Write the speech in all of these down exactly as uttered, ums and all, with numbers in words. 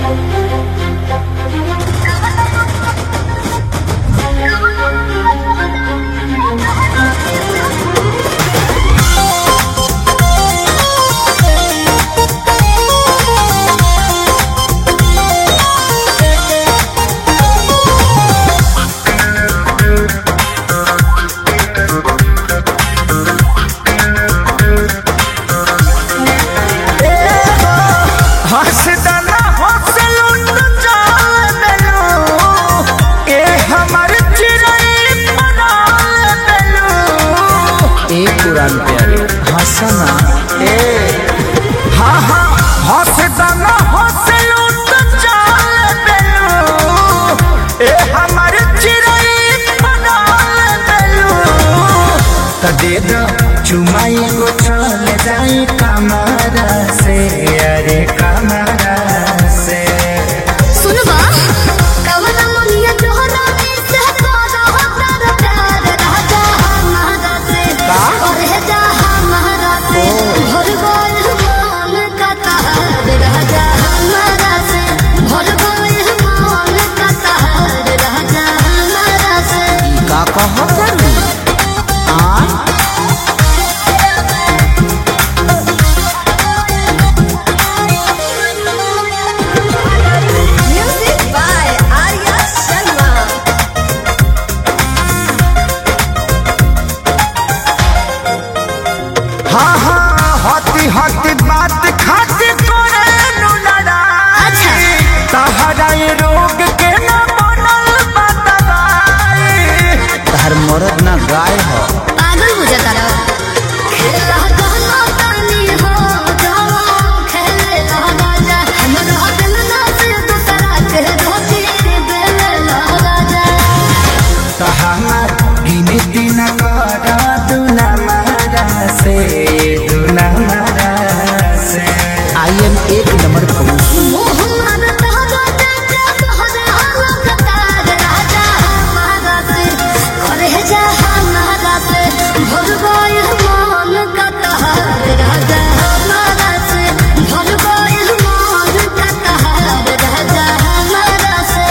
पुरान प्यारे हंसना ए हाँ हाँ हंसना हंसलू तो चाल बेलू ए हमार चिड़ै बना बेलू त दे दो चुमाई को चले जाई कमरा से अरे कमरा से सुनबा कवना मुनिया तोहरा से तोरा हतार प्यार राजा हमारा से और है जा हमारा से भर गइल मन का तार राजा हमारा से भर गइल मन का तार राजा हमारा से का कहो आ म्यूजिक बाय आर्या शर्मा हाँ हाँ हती हती बात खाती करे नु लड़ाई अच्छा। तहरा ये रोग के न बनल बतवाई तहर मरद ना गाय हो पागल हो जाता रहा खेला गाना तानी हो जाओ खेले राजा हमरा दिल ना से दूसरा के धोती बेल राजा तहर गिने दिन करा दुना मारा से दुना मारा से आई एम एक नंबर कबू मोहम्मद तहरा चाचा तोहरा लगतार राजा हमारा से करे जा हमारा से भर गइल मन का तार राजा हमारा से भर गइल मन का तार राजा हमारा से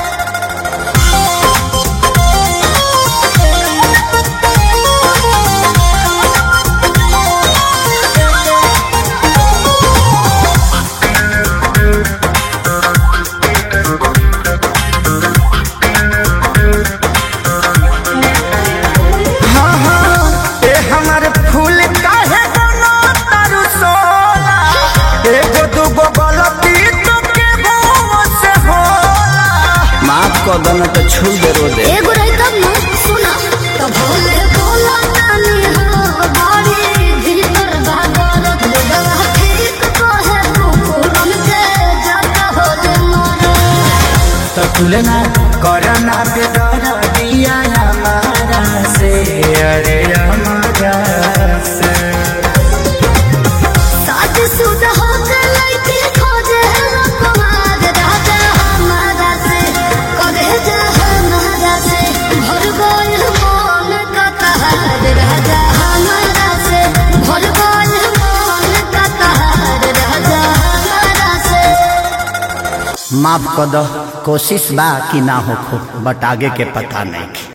हाँ हाँ ए हमारे फूल काहे बनो तारू सोला एगो दूगो गलती तो के भों से होला माफ कर दो ना तो छू दे रो दे एगो रही तब न सुना तो भोले बोला तानी हो बाड़ी भीतर भागरत लगवा ठीक कहे कुकुरन के जाता हो रे मोरा तो तुलना करना पे डर दिया हमारा से अरे हमारा से साथ सुधा हो के लइके खोजे कुमार राजा हमारा से करे जा हमारा से भर गइल मन का तार राजा हमारा से भर गइल मन का तार राजा हमारा से माफ कर दो कोशिश बा कि ना हो बट आगे के पता नहीं।